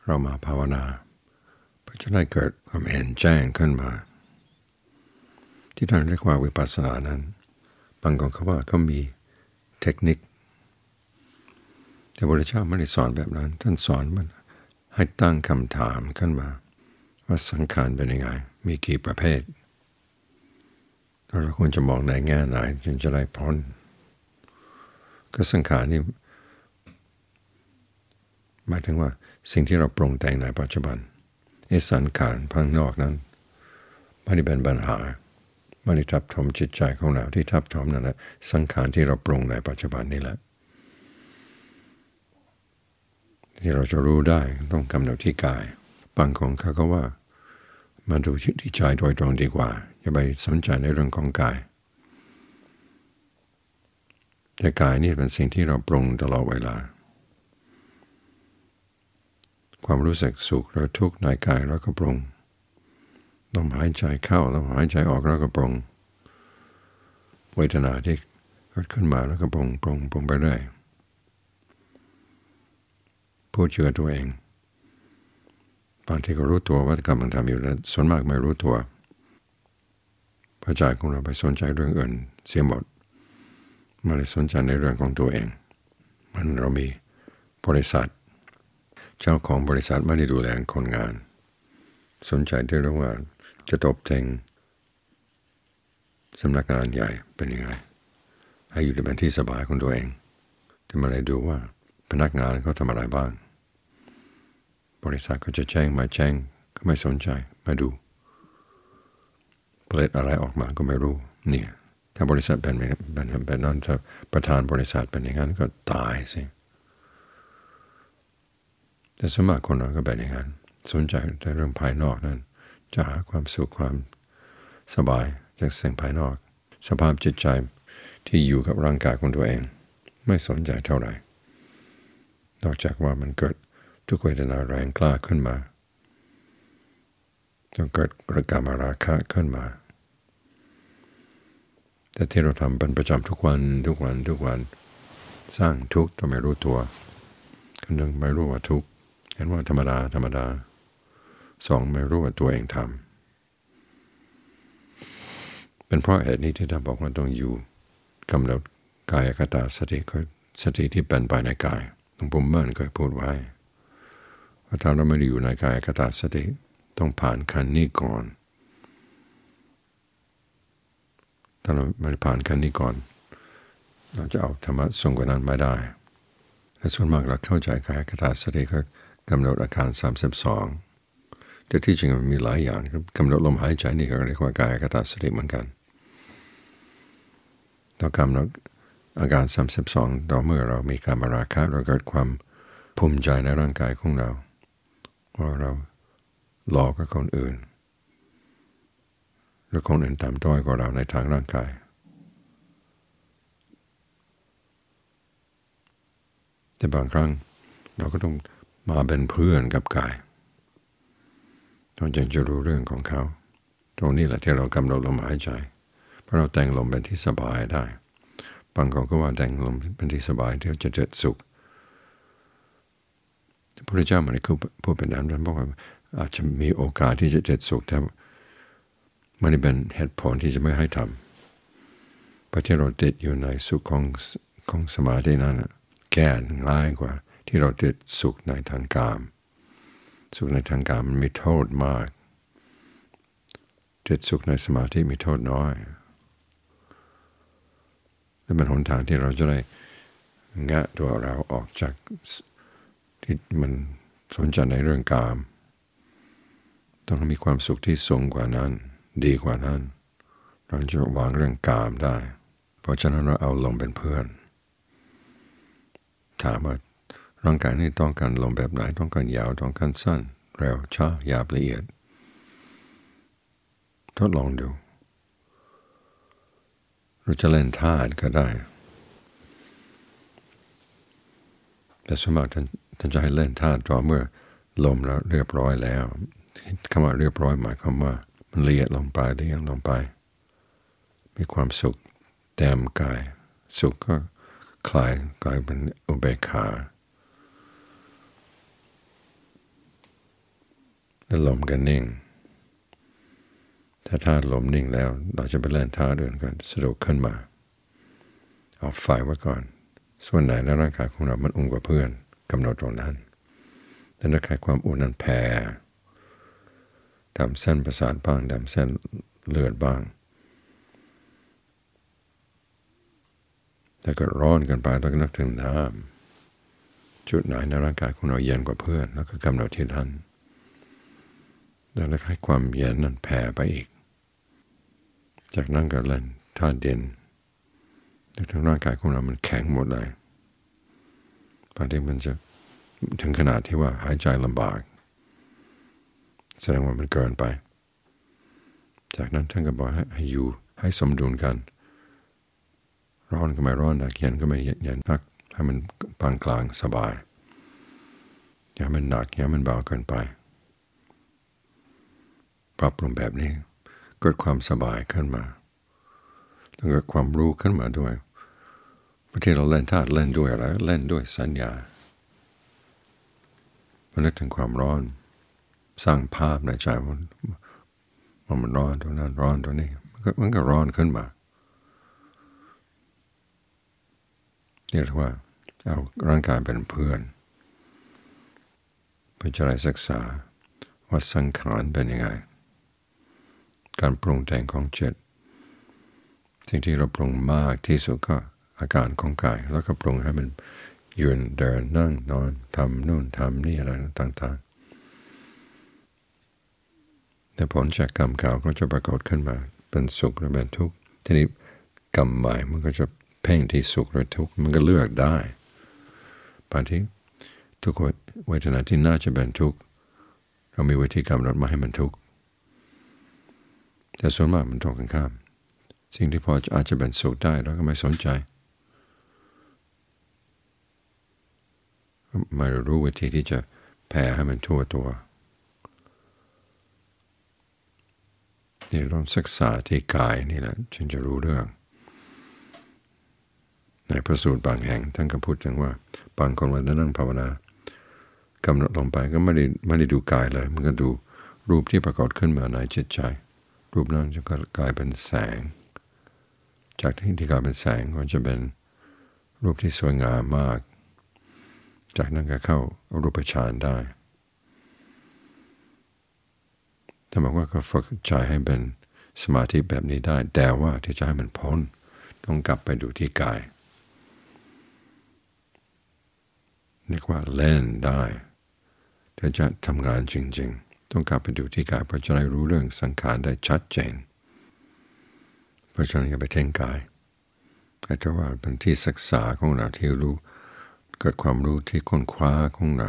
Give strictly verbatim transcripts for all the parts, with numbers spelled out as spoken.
เรามาภาวนาเพื่อจะได้เกิดความเห็นแจ้งขึ้นมาที่ท่านเรียกว่าวิปัสสนานั้นบางคนเขาว่าเขามีเทคนิคแต่พระพุทธเจ้าไม่ได้สอนแบบนั้นท่านสอนมันให้ตั้งคำถามขึ้นมาว่าสังขารเป็นยังไงมีกี่ประเภทเราควรจะมองในแง่ไหนจึงจะได้พ้นก็สังขารนี่หมายถึงว่าสิ่งที่เราปรุงแต่งในปัจจุบันไอ้สังขารภายนอกนั้นไม่ได้เป็นปัญหาไม่ได้ทับถมจิตใจของเราที่ทับถมนั่นแหละสังขารที่เราปรุงในปัจจุบันนี่แหละที่เราจะรู้ได้ต้องกำหนดที่กายบางคนเขาก็ว่ามาดูที่ใจโดยตรงดีกว่าอย่าไปสนใจในเรื่องของกายแต่กายนี่เป็นสิ่งที่เราปรุงตลอดเวลาความรู้สึกสุขหรือทุกข์ในกายเราก็ปรุงลมหายใจเข้าลมหายใจออกเราก็ปรุงเวทนาที่เกิดขึ้นมาแล้วก็ปรุงปรุงปรุงไปเรื่อยพูดเชื่อตัวเองบางทีก็รู้ตัวว่ากำลังทำอยู่แล้วส่วนมากไม่รู้ตัวเพราะใจของเราไปสนใจเรื่องอื่นเสียหมดไม่ได้สนใจในเรื่องของตัวเองมันเรามีบริษัทเจ้าของบริษัทไม่ได้ดูแลคนงานสนใจที่เรื่องว่าจะตบแต่งสำนักงานใหญ่เป็นยังไงให้อยู่ในเป็นที่สบายของตัวเองจะมาเลยดูว่าพนักงานเขาทำอะไรบ้างบริษัทก็จะแจ้งมาแจ้งก็ไม่สนใจมาดูผลิตอะไรออกมาก็ไม่รู้เนี่ยถ้าบริษัทเป็นเป็นเป็นนั้นถ้าประธานบริษัทเป็นอย่างนั้นก็ตายสิแต่สมัครคนเราก็เป็นอย่างนั้นสนใจในเรื่องภายนอกนั้นจะหาความสุขความสบายจากสิ่งภายนอกสภาพจิตใจที่อยู่กับร่างกายของตัวเองไม่สนใจเท่าไหร่นอกจากว่ามันเกิดทุกเวทนาแรงกล้าขึ้นมาจนเกิดกระกามราคะขึ้นมาแต่ที่เราทำเป็นประจำทุกวันทุกวันทุกวันสร้างทุกข์ต้องไม่รู้ตัวคนหนึ่งไม่รู้ว่าทุกข์เห็นว่าธรรมดาธรรมดาสองไม่รู้ว่าตัวเองทำเป็นเพราะเหตุนี้ที่ท่านบอกว่าต้องอยู่กำหนดกายคตาสติก็สติที่เป็นไปในกายหลวงปู่มั่นเคยพูดไว้ว่าถ้าเราไม่ได้อยู่ในกายคตาสติต้องผ่านขั้นนี้ก่อนถ้าเราไม่ผ่านขั้นนี้ก่อนเราจะเอาธรรมะสูงกว่านั้นไม่ได้แต่ส่วนมากเราเข้าใจกายคตาสติก็กำหนดอาการสามสิบสองแต่ที่จริงมันมีหลายอย่างกำหนดลมหายใจนี่ก็เรียกว่ากายคตาสติเหมือนกันเรากำหนดอาการสามสิบสองต่อเมื่อเรามีการมาราคะเราเกิดความภูมิใจในร่างกายของเราว่าเราหลอกกับคนอื่นหรือคนอื่นต่ำต้อยกว่าเราในทางร่างกายแต่บางครั้งเราก็ต้องมาเป็นเพื่อนกับกายเราจึงจะรู้เรื่องของเขาตรงนี้แหละที่เรากำหนดลมหายใจเพราะเราแต่งลมเป็นที่สบายได้บางคนก็ว่าแต่งลมเป็นที่สบายที่จะเกิดสุขพระพุทธเจ้าไม่ได้พูดเป็นนั้นท่านบอกว่าอาจจะมีโอกาสที่จะเกิดสุขแต่ไม่ได้เป็นเหตุผลที่จะไม่ให้ทำเพราะที่เราติดอยู่ในสุขของของสมาธินั้นแก้ง่ายกว่าที่เราติดสุขในทางกามสุขในทางกามมันมีโทษมากติดสุขในสมาธิมีโทษน้อยและเป็นหนทางที่เราจะได้งะตัวเราออกจากที่มันสนใจในเรื่องกามต้องมีความสุขที่สูงกว่านั้นดีกว่านั้นเราจะวางเรื่องกามได้เพราะฉะนั้นเราเอาลมเป็นเพื่อนถามว่าร่างกายนี้ต้องการลมแบบไหนต้องการยาวต้องการสั้นเร็วช้าหยาบละเอียดทดลองดูเราจะเล่นธาตุก็ได้แต่สมมติท่านท่านจะให้เล่นธาตุต่อเมื่อลมแล้วเรียบร้อยแล้วคำว่าเรียบร้อยหมายความว่ามันละเอียดลงไปละเอียดลงไปมีความสุขแต้มกายสุขก็คลายกลายเป็นอุเบกขาแล้วลมก็นิ่งถ้าท่าลมนิ่งแล้วเราจะไปเล่นท่าอื่นกันสะดวกขึ้นมาเอาไฟไว้ก่อนส่วนไหนในร่างกายของเรามันอุ่นกว่าเพื่อนกำหนดตรงนั้นแต่ถ้าใครความอุ่นนั้นแผ่ดำเส้นประสาทบ้างดำเส้นเลือดบ้างแต่ก็ร้อนกันไปแล้วก็นึกถึงน้ำจุดไหนในร่างกายของเราเย็นกว่าเพื่อนแล้วก็กำหนดที่นั้นแล้วให้ความเย็นนั้นแผ่ไปอีกจากนั้นก็เล่นท่าเด่นทั้งร่างกายของเรามันแข็งหมดเลยบางทีมันจะถึงขนาดที่ว่าหายใจลำบากแสดงว่ามันเกินไปจากนั้นท่านก็บอกให้อยู่ให้สมดุลกันร้อนก็ไม่ร้อนนักเย็นก็ไม่เย็นนักให้มันปานกลางสบายอย่ามันหนักอย่ามันเบาเกินไปปรับปรุงแบบนี้เกิดความสบายขึ้นมาแล้วก็ความรู้ขึ้นมาด้วยบางทีเราเล่นธาตุเล่นด้วยอะไรเล่นด้วยสัญญามันนึกถึงความร้อนสร้างภาพในใจมันมันร้อนตรงนั้นร้อนตรงนี้มันก็มันก็ร้อนขึ้นมาเรียกว่าเอาร่างกายเป็นเพื่อนเพื่อจะได้ศึกษาว่าสังขารเป็นยังไงการปรุงแต่งของจิตสิ่งที่เราปรุงมากที่สุดก็อาการของกายแล้วก็ปรุงให้มันยืนเดินนั่งนอนทำนู่นทำนี่อะไรต่างๆแต่ผลจากกรรมเก่าก็จะปรากฏขึ้นมาเป็นสุขหรือเป็นทุกข์ทีนี้กรรมใหม่มันก็จะเพ่งที่สุขหรือทุกข์มันก็เลือกได้บางทีทุกเวทนาที่น่าจะเป็นทุกข์เรามีวิธีกำหนดมาให้มันทุกข์แต่ส่วนมากมันตรงกันข้ามสิ่งที่พออาจจะเป็นสุขได้เราก็ไม่สนใจไม่รู้วิธีที่จะแผ่ให้มันทั่วตัวนี่เราศึกษาที่กายนี่แหละจึงจะรู้เรื่องในพระสูตรบางแห่งท่านก็พูดถึงว่าบางคนวันนั่งภาวนากำหนดลงไปก็ไม่ได้ไม่ได้ดูกายเลยมันก็ดูรูปที่ปรากฏขึ้นมาในจิตใจรูปนั้นจะกลายเป็นแสงจากที่ที่กลายเป็นแสงก็จะเป็นรูปที่สวยงามมากจากนั้นก็เข้ารูปฌานได้ถ้าบอกว่าก็ฝึกใจให้เป็นสมาธิแบบนี้ได้แต่ว่าที่จะให้มันพ้นต้องกลับไปดูที่กายเรียกว่าเล่นได้ถ้าจะทำงานจริงๆต้องกลับไปดูที่กายเพื่อจะได้รู้เรื่องสังขารได้ชัดเจนเพราะฉะนั้นอย่าไปเท่งกายแต่ว่าเป็นที่ศึกษาของเราที่รู้เกิดความรู้ที่ค้นคว้าของเรา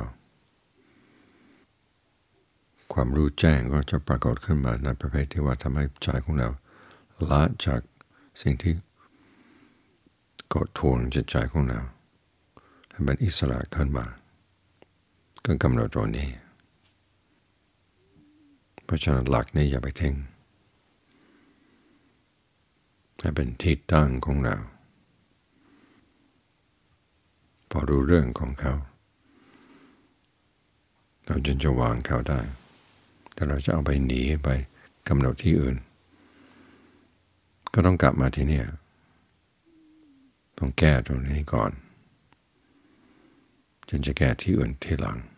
ความรู้แจ้งก็จะปรากฏขึ้นมาในประเภทที่ว่าทำให้ใจของเราละจากสิ่งที่กดทวงจิตใจของเราให้เป็นอิสระขึ้นมาก็กำหนดตรงนี้เพราะฉะนั้นหลักนี้อย่าไปทิ้งให้เป็นที่ตั้งของเราพอรู้เรื่องของเขาเราจึงจะวางเขาได้แต่เราจะเอาไปหนีไปกำหนดที่อื่นก็ต้องกลับมาที่นี่ต้องแก้ตรงนี้ก่อนจึงจะแก้ที่อื่นทีหลัง